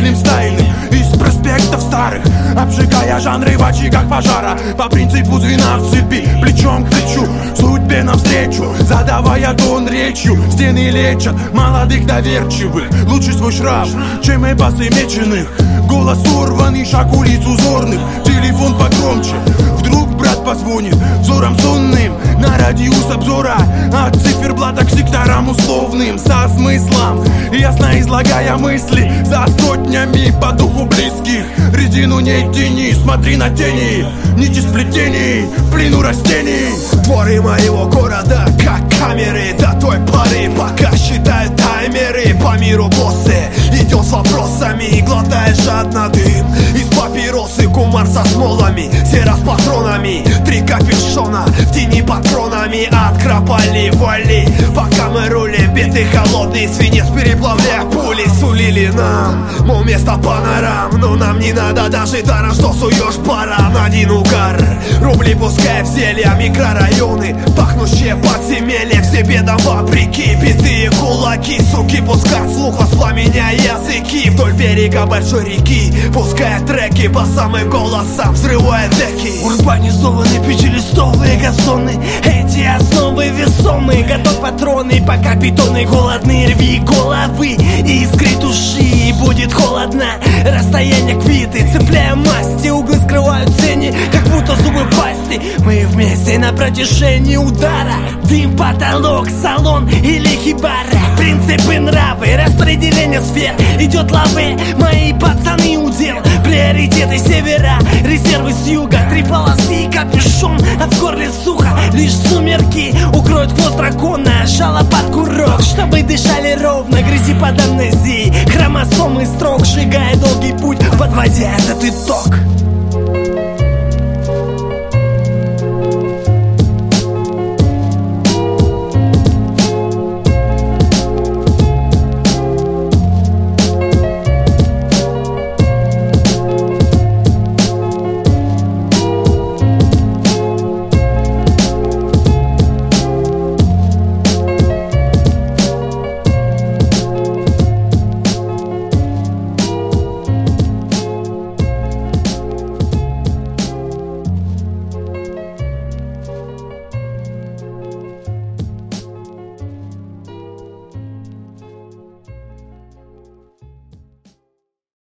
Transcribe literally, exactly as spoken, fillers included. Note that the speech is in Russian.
стильным, стайльным из проспектов старых, обжигая жанры в очагах пожара. По принципу звена в цепи, плечом к плечу, судьбе навстречу, задавая тон речью. Стены лечат молодых доверчивых, лучше свой шрам, чем эбасы меченых. Голос урванный, шаг улиц узорных, телефон погромче. Вдруг брат позвонит взором сонным на радиус обзора, от циферблата к секторам условным, со смыслом, ясно излагая мысли, за сотнями по духу близких. Резину не тяни, смотри на тени, нити сплетений, в плену растений. Дворы моего города, как камеры, до той поры, пока считают таймеры. По миру боссы, идет с вопросами, глотает жадно дым из папиросы. Кумар со смолами, сера с патронами, три капюшона в тени патронами. Откропали вали, пока мы рулим, биты холодный свинец переплавляя пули. Сулили нам, мол, место панорам, но нам не надо даже даром, что суешь баран. Один угар, рубли пускай в зелья, микрорайоны, пахнущие подземелья, все бедам вопреки. Битые кулаки, суки, пускай слух воспламеняя языки. Вдоль берега большой реки, пуская треки по самым голосам, взрывая деки. Урбанизованные пятилистовые газоны, эти основы весомые. Готов патроны, пока питоны голодные. Рви головы и искри души, будет холодно. Расстояние квиты, цепляя масти, углы скрывают тени, как будто зубы пасти. Мы вместе на протяжении удара. Дым, потолок, салон или хибара. Принципы, нравы, распределение сфер. Идет лаве, мои пацаны удел. Приоритеты севера, резервы с юга. Три полосы и капюшон, а в горле сухо. Лишь сумерки укроют хвост дракона. Жало под курок, чтобы дышали ровно. Грязи под амнезией, хромосомы строк, сжигая долгий путь, подводя этот итог.